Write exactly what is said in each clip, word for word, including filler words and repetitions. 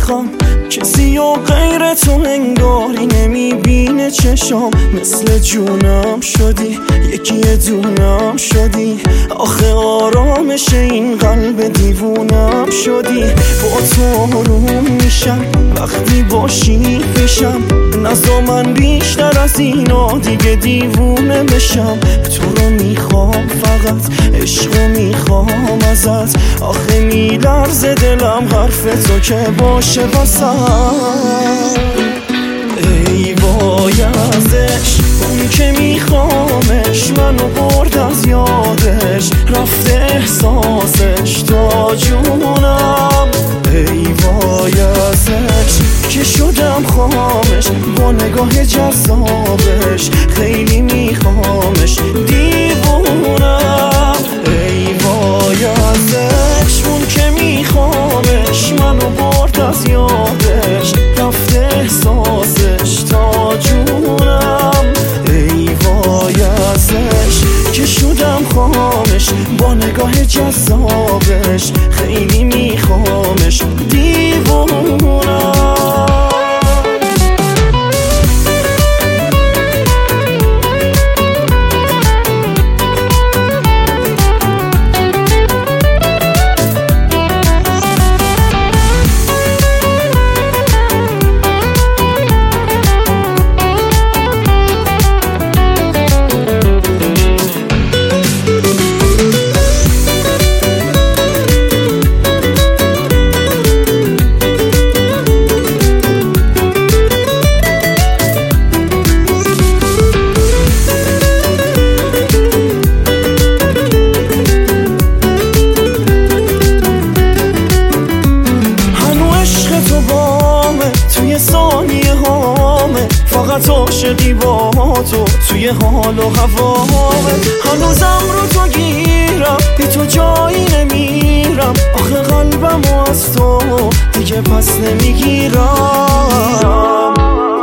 میخوام کسی و غیر تو انگاری نمیبینه چشام. مثل جونم شدی یکی دونم شدی، آخه آرامش این قلب دیوونم شدی. با تو آروم میشم وقتی باشی پیشم، نزا من بیشتر از اینا دیگه دیوونه بشم. تو رو میخوام فقط عشق میخوام ازت، آخه میلرزه دلم حرف تو که باشه واسم. ای وای ازش اون که میخوامش، منو برد از یادش رفته احساسش تا جونم. ای وای ازش که شدم خامش با نگاه جذابش، خیلی میخوامش دیوونم. ای وای ازش اون که میخوامش، منو برد از یادش رفته احساسش تا جونم. ای وای ازش که شدم خامش با نگاه جذابش، خیلی میخوامش دیوونم. فقط عاشقی با تو توی حال و هوامه، هنوزم رو تو گیرم بی تو جایی نمیرم، آخه قلبمو از تو دیگه پس نمیگیرم.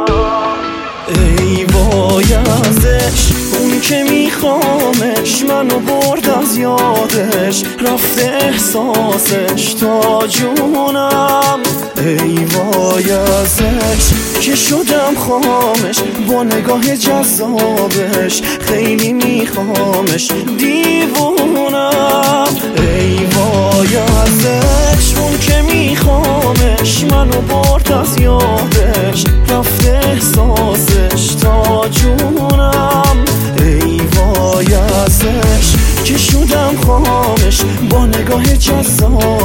ای وای ازش اون که میخوامش، منو برد از یادش رفته احساسش تا جونم. ای وای ازش که شدم خامش با نگاه جذابش، خیلی میخوامش دیوونم. ای وای ازش اون که میخوامش، منو برد از یادش رفته احساسش تا جونم. ای وای ازش که شدم خامش با نگاه جذابش،